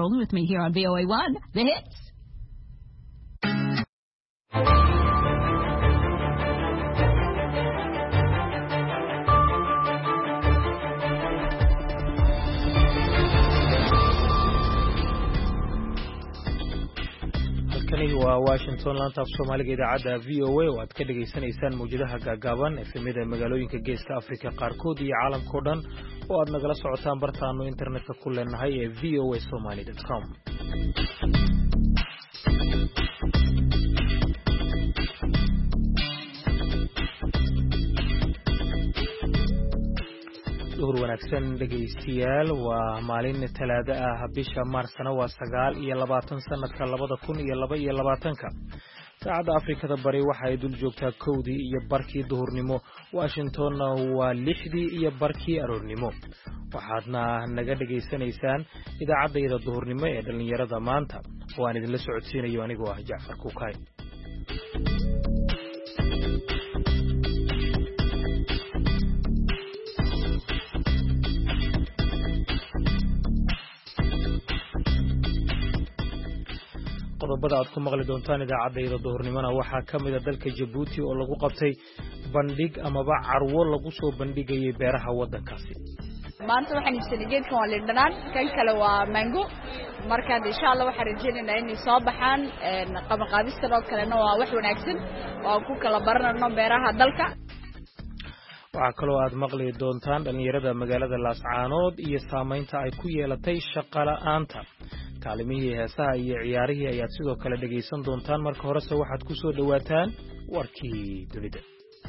rolling with me here on VOA1, The Hits. waa Washington laanta af Soomaaliga idaacada VOA oo aad ka dhageysanaysaan mawjadaha gaagaaban efemida magaalooyinka geeska Afrika qaarkood iyo caalamka oo dhan oo aad nagala socotaan bartaano internetka ku leenahay ee voasomali.com. wanaagsan dhageystayaal waa maalin talaado ah bisha Maarsna waa 9 sanadka 2022 saacada Afrikada bari waxa ay dul joogtaa 1 iyo barkii duhurnimo Washingtonna waa 6 iyo barkii aroornimo waxaadna naga dhageysanaysaan idaacadda duhurnimo ee dhalinyarada maanta oo aan idin la socodsiinayo anigoo ah Jaafar Kuukay. qodobada aad ku maqli doontaan idaacadda duhurnimona waxaa ka mid ah dalka Djibouti oo lagu qabtay bandhig amaba carwo lagu soo bandhigayay beeraha wadankaasi. maanta waxaan iibsanay geedkan waa liindhanaan kan kale waa mango marka insha Allah waxaan rajaynaynaa inay soo baxaan qabanqaabista oo kalena waa wax wanaagsan oo ku kala baranayno beeraha dalka. waxaa kaloo aad maqli doontaan dhalinyarada magaalada Laascaanood iyo saameynta ay ku yeelatay shaqo la'aanta. kaalimihii heesaha iyo ciyaarihii ayaad sidoo kale dhageysan doontaan marka horese waxaad ku soo dhawaataan warkii dunida.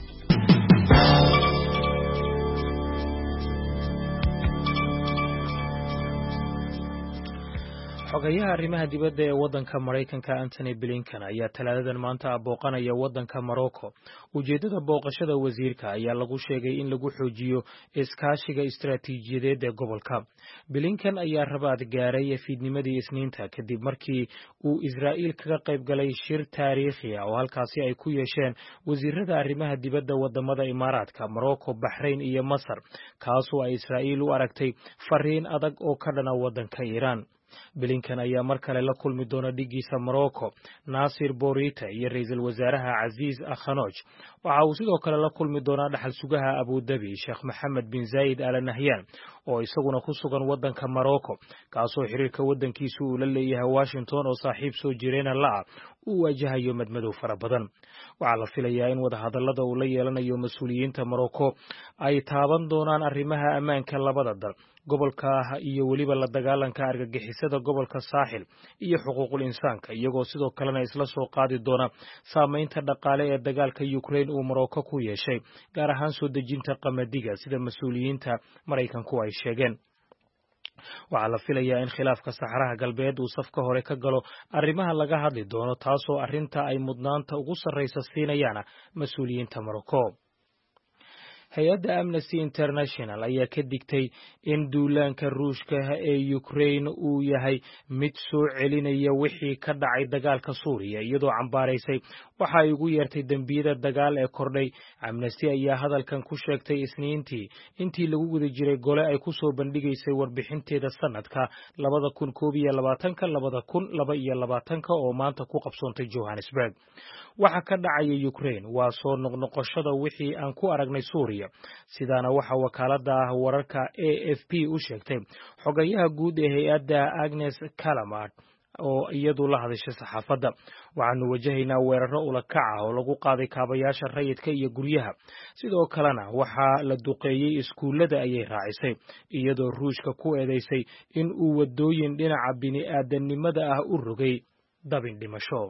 xogayaha arrimaha dibadda ee waddanka Mareykanka Anthony Blinken ayaa talaadadan maanta booqanaya waddanka Morocco. ujeedada booqashada wasiirka ayaa lagu sheegay in lagu xoojiyo iskaashiga istiraatiijiyadeed ee gobolka. Blinken ayaa rabaad gaaray fiidnimadii Isniinta kadib markii uu Israa'iil kaga qayb galay shir taariikhi ah oo halkaasi ay ku yeesheen wasiirada arrimaha dibadda wadamada Imaaraadka, Morocco, Bahrain iyo Masar, kaasoo ay Israa'iil u aragtay fariin adag oo ka dhana waddanka Iiraan. Blinken ayaa mar kale la kulmi doona dhigiisa Morocco Nasir Bourita iyo ra'iisul wasaaraha Aziz Akhanoj. waxa uu sidoo kale la kulmi doona dhaxal sugaha Abu Dhabi Sheikh Mohammed bin Zayed Al Nahyan oo isaguna ku sugan waddanka Morocco kaasoo xiriirka waddankiisu uu la leeyahay Washington oo saaxiib soo jireena la uu wajahayo madmadow fara badan. waxaa la filayaa in wadahadallada uu la yeelanayo mas'uuliyiinta Morocco ay taaban doonaan arrimaha ammaanka labada dal, gobolka iyo waliba la dagaalanka argagixisada gobolka Saaxil iyo xuquuqul insaanka, iyagoo sidoo kalena isla soo qaadi doona saameynta dhaqaale ee dagaalka Ukraine uu Morocco ku yeeshay, gaar ahaan soo dejinta qamadiga sida mas'uuliyiinta Mareykanku ay sheegeen. waxaa la filayaa in khilaafka Saxaraha Galbeed uu safka hore ka galo arrimaha laga hadli doono, taasoo arrinta ay mudnaanta ugu sarreysa siinayaan mas'uuliyiinta Morocco. hay-adda Amnesty International ayaa ka digtay in duulaanka Ruushka ee Ukraine uu yahay mid soo celinaya wixii ka dhacay dagaalka Suuriya, iyadoo cambaaraysay waxa ay ugu yeertay dambiyada dagaal ee kordhay. Amnesty ayaa hadalkan ku sheegtay Isniintii intii lagu guda jiray gole ay ku soo bandhigaysay warbixinteeda sanadka 2021-2022 oo maanta ku qabsoontay Johannesburg. waxa ka dhacaya Ukraine waa soo noqnoqoshada wixii aan ku aragnay Suuriya, sidaana waxa wakaalada wararka AFP u sheegtay xogayaha guud ee hay-adda Agnes Callamard oo iyadu la hadashay saxaafadda. waxaanu wajahaynaa weeraro ula kac ah oo lagu qaaday kaabayaasha rayidka iyo guryaha, sidoo kalena waxaa la duqeeyey iskuulada ayay raacisay, iyadoo Ruushka ku eedeysay in uu wadooyin dhinaca bini'aadanimada ah u rogay dabin dhimasho.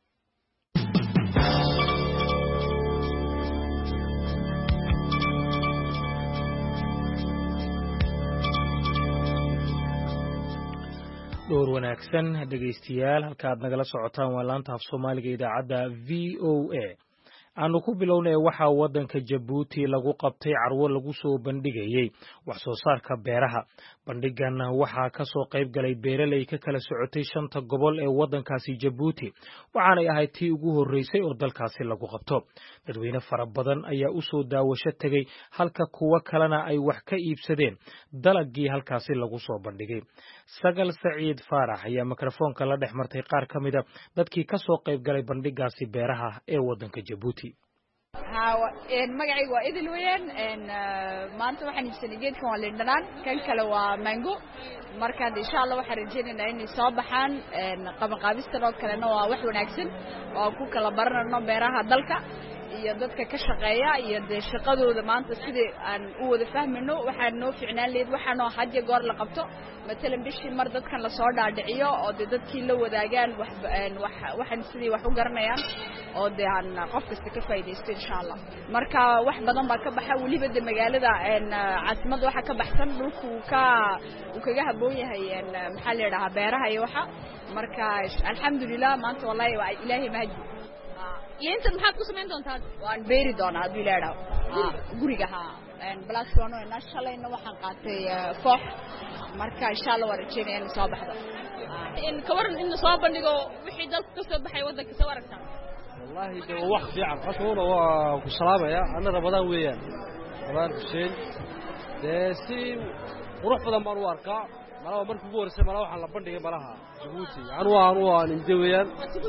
dhowr wanaagsan dhageystayaal, halka aad nagala socotaan waa laanta af Soomaaliga idaacadda VOA. aanu ku bilownay waxaa waddanka Jabuuti lagu qabtay carwo lagu soo bandhigayay wax soo saarka beeraha. Bandhigan waxaa ka soo qayb galay beeraley ka kala socotay 5 gobol ee waddankaasi Jabuuti, waxaanay ahayd tii ugu horeysay oo dalkaasi lagu qabto. Dadweyne fara badan ayaa u soo daawasho tagay halka kuwa kalena ay wax ka iibsadeen dalagii halkaasi lagu soo bandhigay. Sagal Saciid Faarax ayaa mikrofoonka la dhex martay qaar ka mid ah dadkii ka soo qayb galay bandhigaasi beeraha ee waddanka Jabuuti. magacaygu waa idil weeyaan maanta waxaan iibsanay geedkan waa liindhanaan kan kale waa mango marka insha Allah waxaan rajaynaynaa inay soo baxaan qabanqaabistan oo kalena waa wax wanaagsan oo ku kala baranayno beeraha dalka iyo dadka ka shaqeeya iyo shaqadooda maanta sidii aan u wada fahmino waxaan noo fiicnaan leeyahay waxaan oo hadda goor la qabto مثلا bishii mar dadkan la soo dhaadhiciyo oo dadkii la wadaagaan waxaan sidii wax u garanayaan oo aan qof kasta ka faa'iideysto insha Allah marka wax badan baa ka baxa waliba magaalada caasimada waxa ka baxsan dhulku uu kaga haboon yahay maxaa la yiraahdaa beeraha iyo waxa marka alxamdulillah maanta wallahi waa ilaahay mahdi inta maxaad ku sameyn doontaa waan beeri doonaa hadii la yiraahdo guriga balaasoono inaa shalayna waxaan qaatay koox marka insha Allah waan rajaynayaa in soo baxdo in ka waran in soo bandhigo wixii dalka ka soo baxay waddanka soo aragtaa wallahi de wax fiican qofkuna waa ku salaamaya ana Ramadaan weeyaan Ramadaan Hussein si qurux badan baan u arkaa malaha markii ugu horeysay malaha waxaan la bandhigay malaha Jabuuti aan indho weeyaan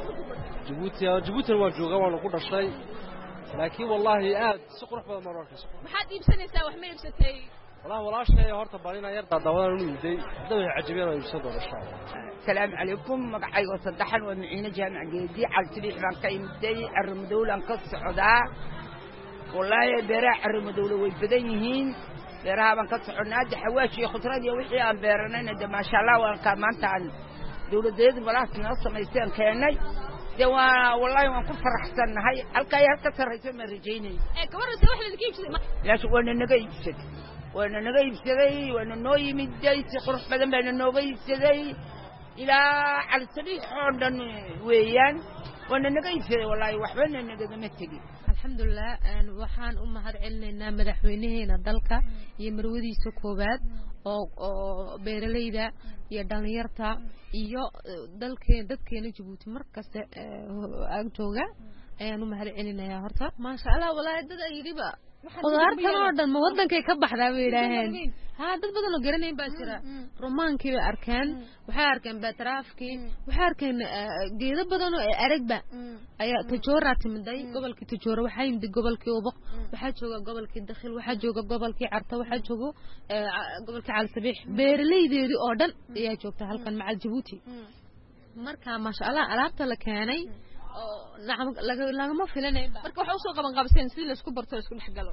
Jabuuti waan joogaa waan ku dhashay laakiin wallahi aad si qurux badan baan u arkaa maxaad iibsanaysaa wax ma iibsatay والله شيء هرت بالينا يرضى دوان ولدي دوي عجبين ويبسطوا إن شاء الله. السلام عليكم مقعي وصدحن ومعين جامع جدي على سبيل بان كيمتي الرمدول انقص عدا والله براع الرمدول ويبدينهين براع بان قص عناد حواشي خضرات يا وحي ان بيرنين ده ما شاء الله وان كمان تاع دولديد بلاص نص ما يستان كاني دوا والله وان كفرحتن هاي الكاي هكا سريت من رجيني كبرت واحد اللي كيف لا شو وانا نجيب وانا نجيب سدي وانا نوي مدي قرح بدن بين النوي سدي الى على السريع عندن ويان وانا نجيب سدي والله وحبنا نجد متجي الحمد لله ان waxaan u mahad celinayna madaxweynaheena dalka iyo marwadiisa koobaad oo beeraleyda iyo dhalinyarta iyo dadkeena Jabuuti markasta aan jooga ayaan u mahad celinayaa horta ma sha Allah wallahi dad ay yiriba qudaartan oo dhan ma wadankay ka baxdaa way yiraahdeen dad badan oo garanayeen baa jira romaankii way arkeen waxay arkeen batraafkii waxay arkeen geedo badan oo aragba ayaa tajoora timiday gobolkii tajoora waxa yimid gobolkii Ubuq waxa jooga gobolkii Dakhil waxa jooga gobolkii Carta waxa jooga gobolkii Caalsabiix beeraleydeedii oo dhan ayaa joogta halkan macal Jabuuti marka ma sha Allah alaabta la keenay lagama filanay marka waxa soo qaban qabseen sidii la isku barto isku dhaxgalo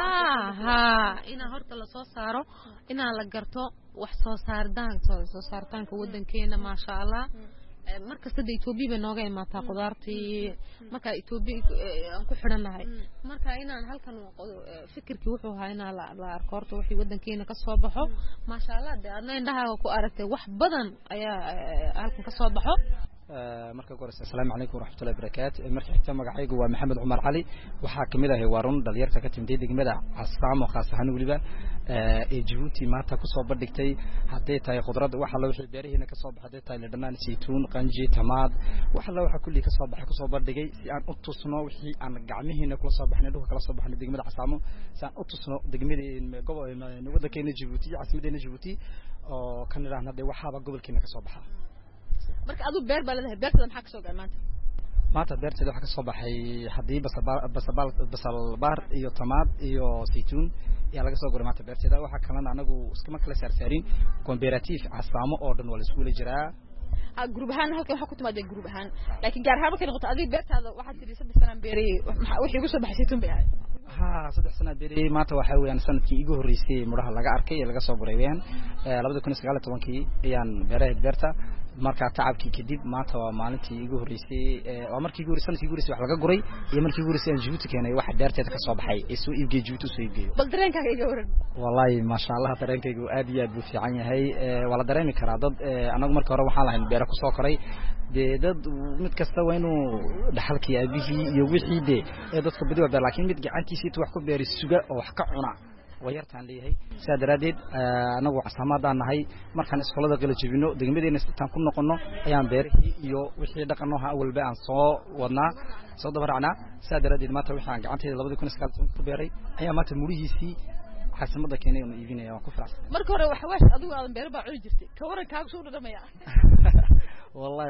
ina horta la soo saaro ina la garto wax soo saartaanka wadankeena ma sha Allah markasta Itoobiya nooga imaata qudaartii marka Itoobiya aan ku xiranahay marka inaan halkan fikirkii wuxuu ahaa inaan la arko horta wixii wadankeena ka soo baxo ma sha Allah dadna indhaha ku aragtay wax badan ayaa halkan ka soo baxo marka goor assalaamu alaykum waraxmatullaahi wabarakaatuh marka xigta magacaygu waa Maxamed Umar Cali waxa kamid ah waarun dhalinyarta ka timid degmada Casaamo khaas ahaan waliba Jabuuti maanta ku soo bandhigtay haday tahay khudrad waxa la wixii beerihiina ka soo baxday tahay dhanaan saytuun qanji tamaad waxa la waxa kulli ka soo baxay ku soo bandhigay si aan u tusno wixii aan gacmihiina kula soo baxnay dhulka kala soo baxnay degmada Casaamo si aan u tusno degmada gobolka waddankeena Jabuuti caasimadeena Jabuuti oo kan raahnaday waxaaba gobolkeena ka soo baxay marka adu beer baa leedahay beertada maxaa ka soo gaar maanta beertada waxa ka soo baxay hadii basal baar iyo tamaad iyo saytuun ayaa laga soo guray maanta beertada waxa kalena anagu iskama kala saarin comparative Casaamo oo dhan wala isku jiraa group ahaan halkan waxa ku timaadeen group ahaan laakiin gaar ahaan markay noqoto adiga beertaada waxa tidhi 3 sano beeray wixii ugu soo baxay saytuun bay ahayd 3 sano beeray maanta waxa weeyaan sanadkii igu horeysay muraha laga arkay ee laga soo guray weeyaan 2019 ayaan beeray beerta marka tacabkii kadib maanta waa maalintii igu horeysay waa markii igu horeysay sanadkii igu horeysay wax laga guray iyo markii igu horeysay Djibouti keenay wax beerteeda ka soo baxay ee soo iibgeey Djibouti soo iibgeey bal dareenkaaga iga waran wallahi ma sha Allah dareenkaygu aad iyo aad buu fiican yahay wala dareemi karaa dad anagu markii hore waxaan lahayn beero ku soo koray dad mid kasta waa inuu dhaxalkii aabihii iyo wixii dadka badiba beer laakiin mid gacantiisa wax ku beeri suga oo wax ka cuna wayartaan leeyahay saadaradeed anagu casamaadaan nahay markaan iskoolada kala jabino degmadeena sitaan ku noqono ayaan beerihii iyo wixii dhaqanaha awalba aan soo wadnaa soo dabaracnaa saadaradeed maanta waxaan gacanteeda 2019 ku beeray ayaa maanta murihiisii xasamada keenay oo iibinaya waan ku faraxsan marka hore wax waash adigu aan beer baa cuni jirtay ka waran kaaga soo dhadhamaya والله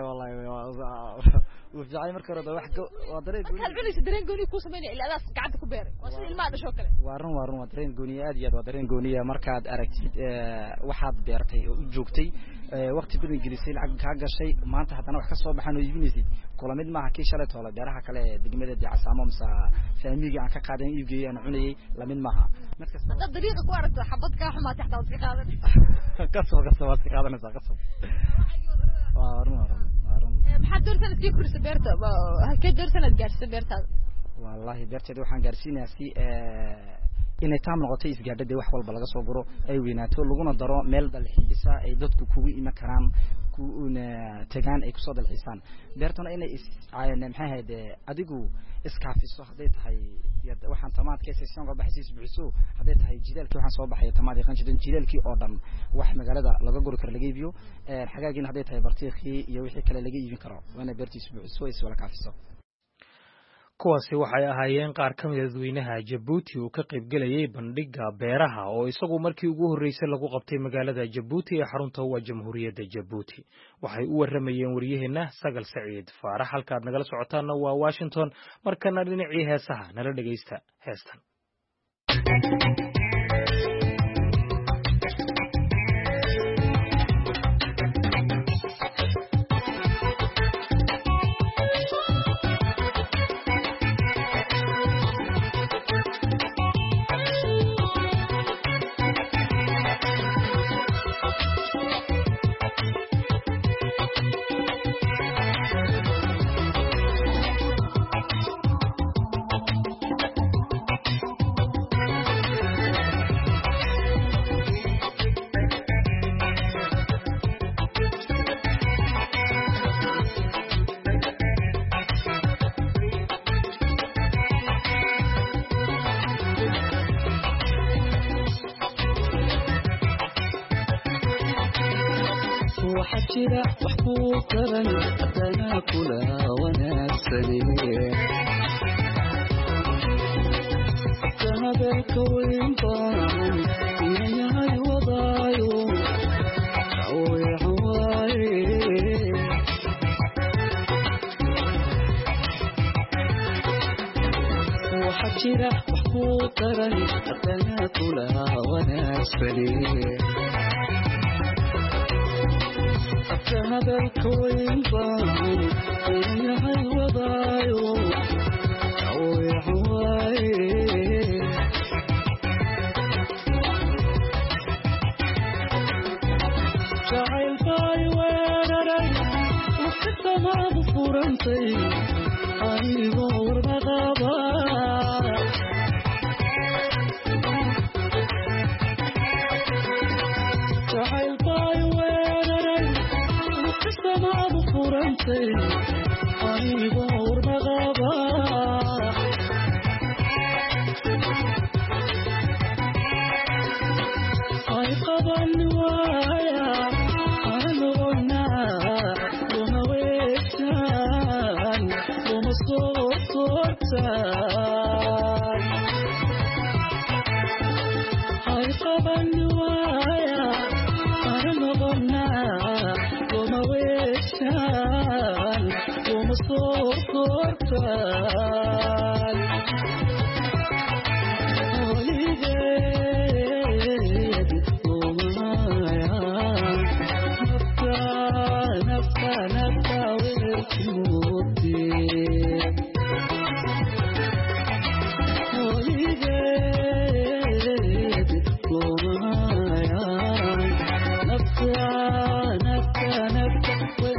وفي مركز هذا واحد ودرين هل علي درين قوني كوس مني إلا أداس قعدت كبير وصل الماء ده شو كله وارن ودرين قوني أدياد ودرين قوني مركز أركتي واحد بيرتي جوكتي وقت بدي جلسي العق حاجة شيء ما أنت حتى أنا وحكي صوب حنو يجيني زيد كل مد ما حكي شرط ولا بيرها كله دقيمة دي عسامة مسا فهمي عن كقادم يجي أنا عني لمن معها مركز الطريق قارت حبط كاح ما تحت وصيق هذا قصوا وصيق هذا نزا قصوا وارن maxaad doorsan si kursi beerta halkee doorsan aad gaarsiin beerta wallahi beerteeda waxaan gaarsiinayaa si inay taam noqoto isgaadhada wax walba laga soo guro ay weynaato laguna daro meel dalxiisa ay dadku kugu iman karaan kuuna tagaan ay ku soo dalxiisaan beertana inay iscaayeen maxay ahayd adigu iskaafiso haday tahay waxaan tamaadkay session ka baxaysiis bixiso haday tahay jidaalkii waxaan soo baxay tamaad yaqaan jidan jidaalkii oo dhan wax magaalada laga guri karo laga iibiyo xagaagina haday tahay bartiiqii iyo wixii kale laga iibin karo waana beertiis bixiso is wala kaafiso kuwaasi waxay ahaayeen qaar ka mid ah dadweynaha Djibouti oo ka qayb galayay bandhigga beeraha oo isagu markii ugu horeysay lagu qabtay magaalada Djibouti ee xarunta waa Jamhuuriyadda Djibouti waxay u waramayeen wariyaheena Sagal Saciid Faarax halkaad nagala socotaana waa Washington markana dhinacii heesaha nala dhageysta heestan وحشرة وحبوطرا أنا كلها وانا سليم هذا الكون طعم يا الوضايو عوي عواي وحشرة وحبوطرا أنا كلها وانا سليم هذا الكون ضاعوا يا الوضايو عوي عواي شعيل باي وينري وحتى ما بفورنتي أي غور بغابة شعيل باي ما بفورنتي أي غور بغابة أي قبل نوايا أنا غنى وما ويتان وما صوتان أي قبل نوايا أنا غنى وما ويتان وما صوتان وليدي ومايا نبقى ويتموتي وليدي ومايا نبقى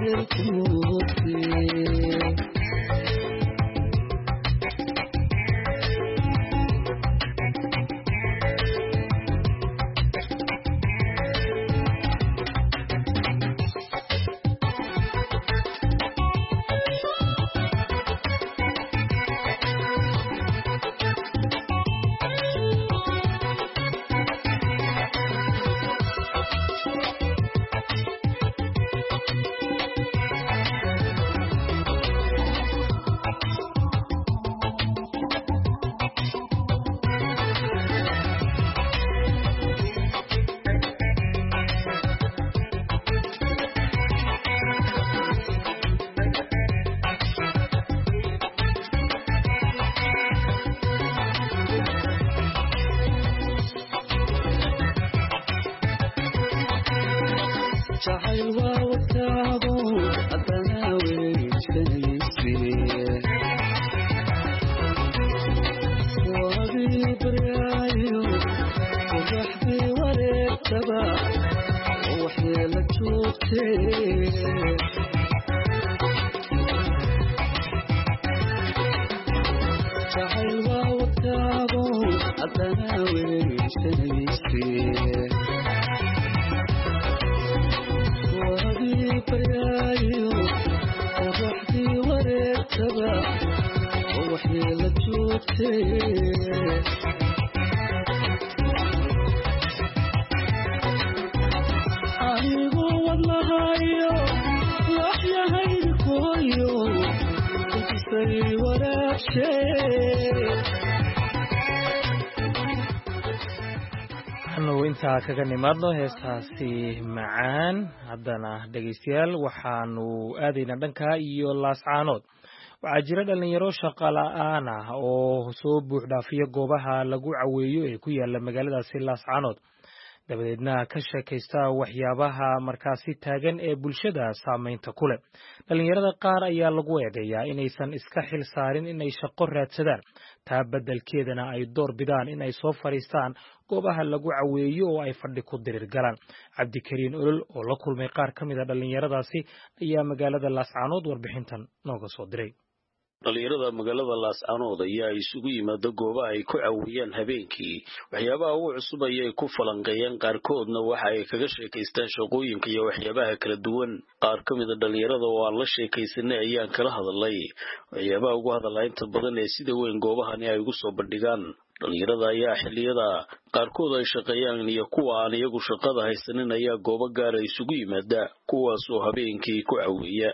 intaa kaga nimaadno heestaasi macaan haddana dhegaystayaal waxaanu aadaynaa dhanka iyo laascaanood waxaa jira dhalinyaro shaqo la'aan ah oo soo buux dhaafiya goobaha lagu caweeyo ee ku yaala magaaladaasi laascaanood dabadeedna ka sheekaysta waxyaabaha markaasi taagan ee bulshada saameynta ku leh dhalinyarada qaar ayaa lagu eedeeyaa inaysan iska xil saarin inay shaqo raadsadaan taa beddelkeedana ay door bidaan inay soo fadhiistaan goobaha lagu caweeyo oo ay fadhi ku dirir galaan cabdikariin olol oo la kulmay qaar ka mid a dhalinyaradaasi ayaa magaalada laascaanood warbixintan nooga soo diray dhalinyarada magaalada laascaanood ayaa isugu yimaada goobaha ay ku caweeyaan habeenkii waxyaabaha ugu cusub ayay ku falanqeeyaan qaarkoodna waxa ay kaga sheekaystaan shaqooyinka iyo waxyaabaha kala duwan qaar ka mid a dhalinyarada oo aan la sheekaysanay ayaan kala hadalay waxyaabaha ugu hadalaa inta badan ee sida weyn goobahani ay ugu soo bandhigaan dhalinyarada ayaa xilliyada qaarkood ay shaqeeyaan iyo kuwa aan iyagu shaqada haysanin ayaa goobo gaara isugu yimaada kuwaas oo habeenkii ku caweeya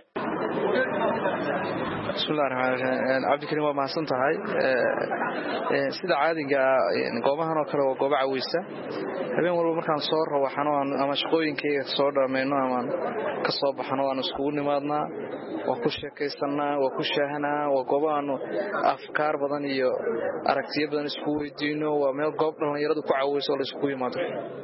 bismillahi raxmaani raxiim cabdikariim waa mahadsan tahay sida caadiga goobahan oo kale waa goobo caweysa habeen walba markaan soo rawaxano ama shaqooyinkayga soo dhammayno ama ka soo baxano waan iskugu nimaadnaa waa ku sheekaysanaa waa ku shaahanaa waa goobo aanu afkaar badan iyo aragtiyo badan isku weydiino waa meel goob dhalinyaradu ku caweyso oo la isugu yimaado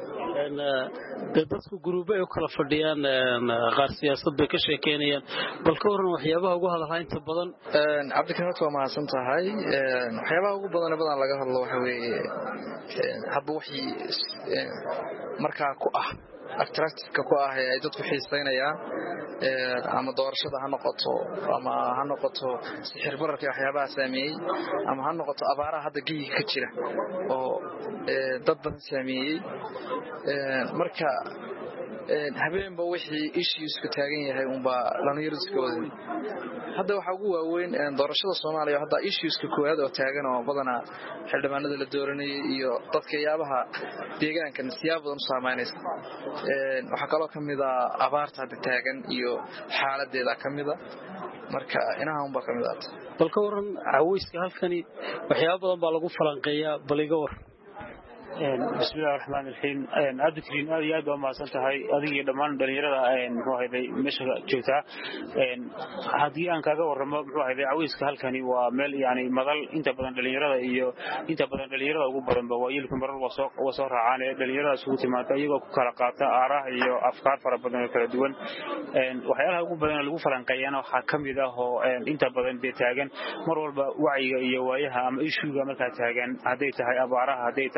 dadku guruubo ay u kala fadhiyaan qaar siyaasad bay ka sheekeynayaan bal ka waran waxyaabaha ugu hadalaa inta badan cabdikariim waa mahadsan tahay waxyaabaha ugu badan laga hadlo waxa weeye hadba wixii markaa ku ah attractive ku ah ay dadku xiisaynayaan ama doorashada ha noqoto ama ha noqoto sixir bararka waxyaabaha saameeyay ama ha noqoto abaaraha hadda geeyiga ka jira oo dad badan saameeyay marka habeenba wixii issues-ka taagan yahay unbaa dhalinyaradu iska wadan hadda waxaa ugu waaweyn doorashada soomaaliya hadda issues-ka koowaad oo taagan oo badanaa xildhibaanada la dooranayay iyo dadka yaabaha deegaankan siyaabo badan u saameynaysa waxaa kaloo ka mid a abaarta hadda taagan iyo xaaladeeda ka mid a marka inaha unbaa ka mid ah bal ka waran caweyska halkani waxyaabo badan baa lagu falanqeeyaa bal iga war bismillahi raxmaani raxiim cabdikariin aad iyo aad baa mahadsan tahay adiga iyo dhammaan dhalinyarada muxuu ahayday meesha joogtaa haddii aan kaaga warramo muxuu ahayday caweyska halkani waa meel yani madal inta badan dhalinyarada ugu badanba waa yilka marar waa soo raacaan ee dhalinyaradaas ugu timaada iyagoo ku kala qaata aaraha iyo afkaar fara badan oo kala duwan waxyaalaha ugu badan lagu falanqeeyana waxaa ka mid ah oo inta badan dee taagan mar walba wacyiga iyo waayaha ama ishuuga markaa taagan hadday tahay abaaraha hadday tahay nabad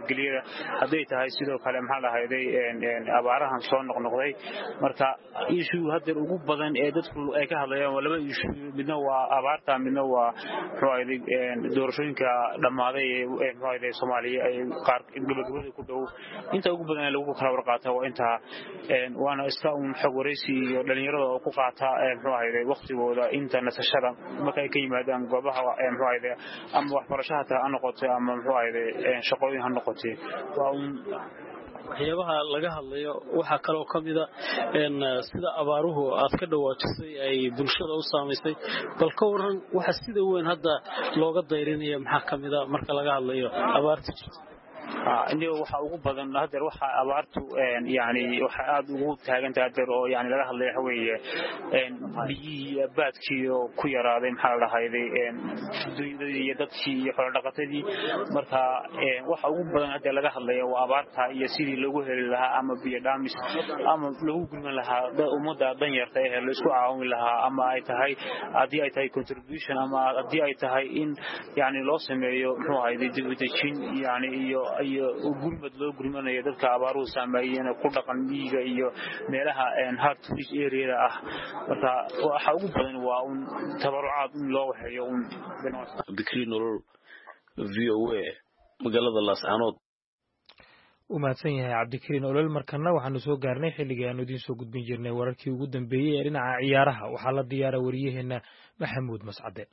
nabadgelyada hadday tahay sidoo kale maxaa lahayday abaarahan soo noqnoqday marka issue hadda ugu badan ee dadku ay ka hadlayaan waa laba issue midna waa abaarta midna waa muxuu ahayd doorashooyinka dhamaaday ee muxuu ahayd Soomaaliya ay qaar gabagabada ku dhow inta ugu badan lagu kala warqaato waa inta waana iska xog wareysi iyo dhalinyarada oo ku qaata muxuu ahayd waqtigooda inta nasashada marka ay ka yimaadaan goobaha muxuu ahayd ama waxbarashada ha noqoto ama muxuu ahayd shaqooyin ha noqoto waa waxyaabaha laga hadlayo waxa kale oo kamida sida abaaruhu aad ka dhawaajisay ay bulshada u saameysay bal ka waran waxa sida weyn hadda looga dayrinaya maxaa kamida marka laga hadlayo abaarta jirta inuu waxa ugu badan hadeer waxa abaartu yani waxa aad ugu taagan tahay oo yani laga hadlayo weeye biyii baadkii oo ku yaraaday maxaa la hayday iyo dadkii iyo xoolo dhaqatadii marka waxa ugu badan hadeer laga hadlayo waa abaarta iyo sidii lagu heli lahaa ama biyo dhaamis ama lagu gudman lahaa ummadda danyarta ee la isku caawin lahaa ama ay tahay hadii ay tahay contribution ama hadii ay tahay in yani loo sameeyo muxuu ahayd dibadejin yani iyo gurmad loo gurmanayo dadka abaaruhu saameeyeen ku dhaqan miyiga iyo meelaha hard to reach area ah marka waxa ugu badan waa tabarucaad in loo waxeeyo Bikrinol VOA magaalada Laascaanood umahadsan yahay Cabdikariin Olol markana waxaanu soo gaarnay xilligii aanu idin soo gudbin jirnay wararkii ugu dambeeyay ee dhinaca ciyaaraha waxaa la diyaaray wariyaheena Maxamuud Mascade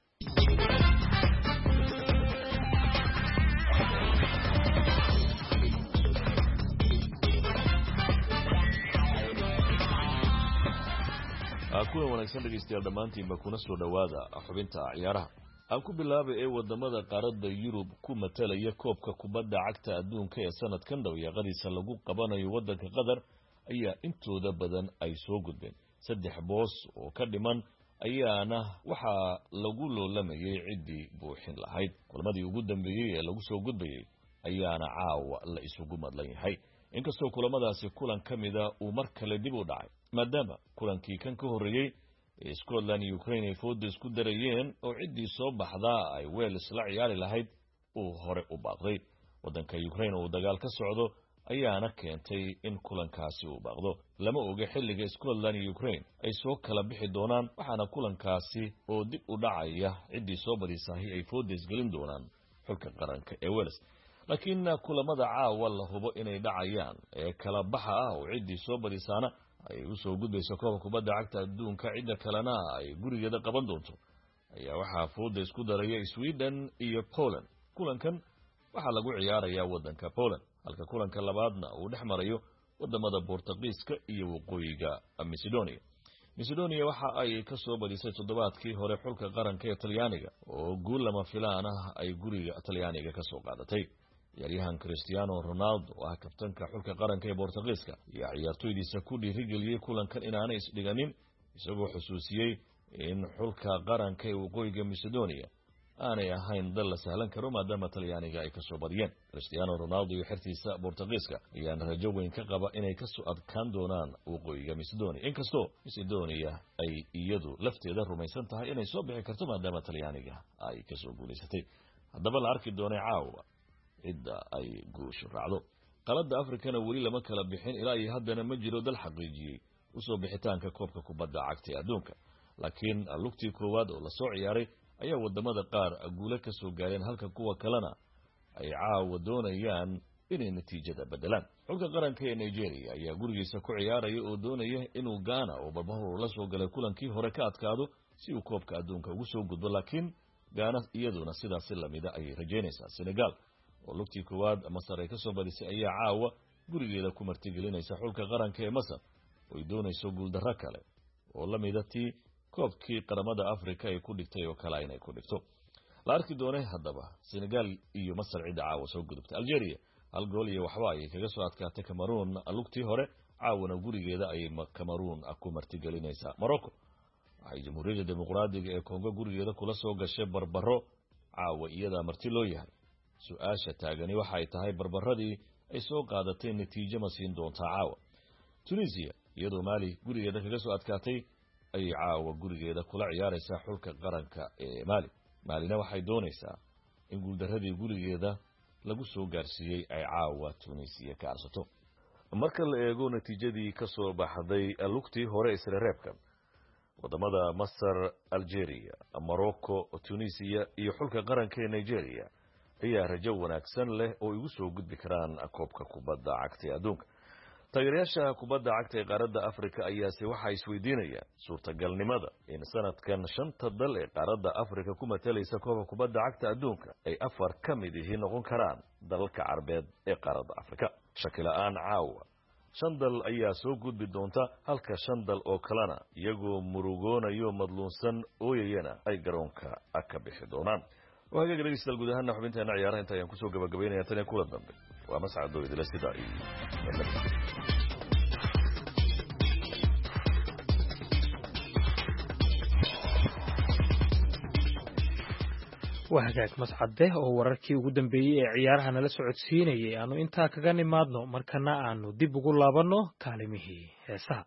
kulan wanaagsan dhegeystayaal dhammaantiinba kuna soo dhowaada xubinta ciyaaraha aan ku bilaabay ee wadamada qaaradda Yurub ku matalaya koobka kubadda cagta adduunka ee sanadkan dhawaaqadiisa lagu qabanayo wadanka Qatar ayaa intooda badan ay soo gudbeen 3 boos oo ka dhiman ayaana waxa lagu loolamayay cidii buuxin lahayd kulmadii ugu dambeeyay ee lagu soo gudbayay ayaana caawa la isugu madlan yahay inkastoo kulamadaasi kulan kamida uu mar kale dib u dhacay maadaama kulankii kan ka horeeyay Scotland iyo Ukraine ay foodo isku darayeen oo cidii soo baxda ay Wales la ciyaari lahayd oo hore u baaqday wadanka Ukraine oo dagaal ka socdo ayaana keentay in kulankaasi uu baaqdo lama oga xilliga Scotland iyo Ukraine ay soo kala bixi doonaan waxaana kulankaasi oo dib u dhacaya cidii soo barisahay ay foodo isgelin doonaan xulka qaranka ee Wales laakiin kulamada caawa la hubo inay dhacayaan ee kala baxa ah oo cidii soo barisaana ay u soo gudbayso koobka kubadda cagta adduunka cidda kalena ay gurigeeda qaban doonto ayaa waxa foodo isku daraya Sweden iyo Poland kulankan waxa lagu ciyaarayaa wadanka Poland halka kulanka labaadna uu dhexmarayo wadamada Portugiiska iyo waqooyiga Macedonia waxa ay ka soo badisay toddobaadkii hore xulka qaranka ee Talyaaniga oo guul lama filaan ah ay guriga Talyaaniga ka soo qaadatay ciyaaryahan Cristiano Ronaldo oo ah kabtanka xulka qaranka ee Portugiiska ayaa ciyaartoydiisa ku dhiirigeliyay kulankan inaanay isdhiganin isagoo xusuusiyay in xulka qaranka ee waqooyiga Macedonia aanay ahayn dal la sahlan karo maadaama Talyaaniga ay ka soo badiyeen Cristiano Ronaldo iyo xirtiisa Portugiiska ayaan rajo weyn ka qaba inay ka soo adkaan doonaan waqooyiga Macedonia inkastoo Macedonia ay iyadu lafteeda rumaysan tahay inay soo bixi karto maadaama Talyaaniga ay ka soo guuleysatay haddaba la arki doonay caawa cidda ay guushu raacdo qaladda Afrikana weli lama kala bixin ilaa iyo haddana ma jiro dal xaqiijiyay u soo bixitaanka koobka kubadda cagta ee adduunka laakiin lugtii koowaad oo la soo ciyaaray ayaa wadamada qaar guulo ka soo gaareen halka kuwa kalena ay caawa doonayaan inay natiijada bedelaan xulka qaranka ee Nigeria ayaa gurigiisa ku ciyaaraya oo doonaya inuu Ghana oo barbaro la soo galay kulankii hore ka adkaado si uu koobka adduunka ugu soo gudbo laakiin Ghana iyaduna sidaas lamida ay rajeynaysaa Senegal oo lugtii koowaad Masar ay ka soo badisay ayaa caawa gurigeeda ku martigelinaysa xulka qaranka ee Masar oo doonayso guul darro kale oo lamidati koobkii qaramada Afrika ay ku dhigtay oo kala inay ku dhigto la arki doonay hadaba Senegal iyo Masar cid caawa soo gudubtay Algeria hal gool iyo waxba ay kaga soo adkaatay Cameroon lugtii hore caawna gurigeeda ay Cameroon ku martigelinaysa Morocco ay Jamhuuriyadda Dimuqraadiga ee Congo gurigeeda kula soo gashay barbaro caawa iyada marti loo yahay su'aasha taagani waxa ay tahay barbaradii ay soo qaadatay natiijo ma siin doonta caawa Tunisia iyadoo Mali gurigeeda kaga soo adkaatay ay caawa gurigeeda kula ciyaaraysa xulka qaranka ee Malina waxay doonaysaa in guuldaradii gurigeeda lagu soo gaarsiiyey ay caawa tunisiya ka arsato marka la eego natiijadii ka soo baxday lugtii hore isreereebka wadamada Masar, Algeria, Morocco, Tunisia iyo xulka qaranka ee Nigeria ayaa rajo wanaagsan leh oo igu soo gudbi karaan koobka kubadda cagta adduunka. taageerayaasha kubadda cagta ee qaaradda Afrika ayaa waxay isweydiinayaan suurtagalnimada in sanadkan shanta dal ee qaaradda Afrika ku matalaysa koobka kubadda cagta adduunka ay 4 ka mid yihiin noqon karaan dalalka Carbeed ee qaaradda Afrika. shakila'aan caawa 5 dal ayaa soo gudbi doonta halka 5 dal oo kalena iyagoo murugoonayo madluunsan ooyayana ay garoonka ka bixi doonaan. وهاجي جلسة الجود هنا حبينتها نعيارها أنت ينكسو جبجبين يا تاني كل الضمن ومسعد دويد الاستدعاء وهاجاك مسعده oo wararkii ugu dambeeyay ee ciyaaraha nala socodsiinayay aanu intaa kaga nimaadno markana aanu dib ugu laabano kaalimihii heesaha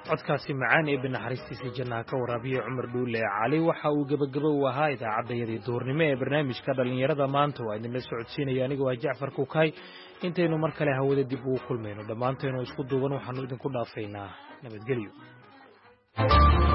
codkaasi macaan ee binaxariistiisa jannaha ka waraabiya Cumar Dhuule Cali waxa uu gabagabo u ahaa idaacadayadii duurnimo ee barnaamijka dhalinyarada maanta waa idin la socodsiinaya aniga waa Jacfar Kukay intaynu mar kale hawada dib ugu kulmayno dhammaanteenu isku duuban waxaanu idinku dhaafaynaa nabadgelyo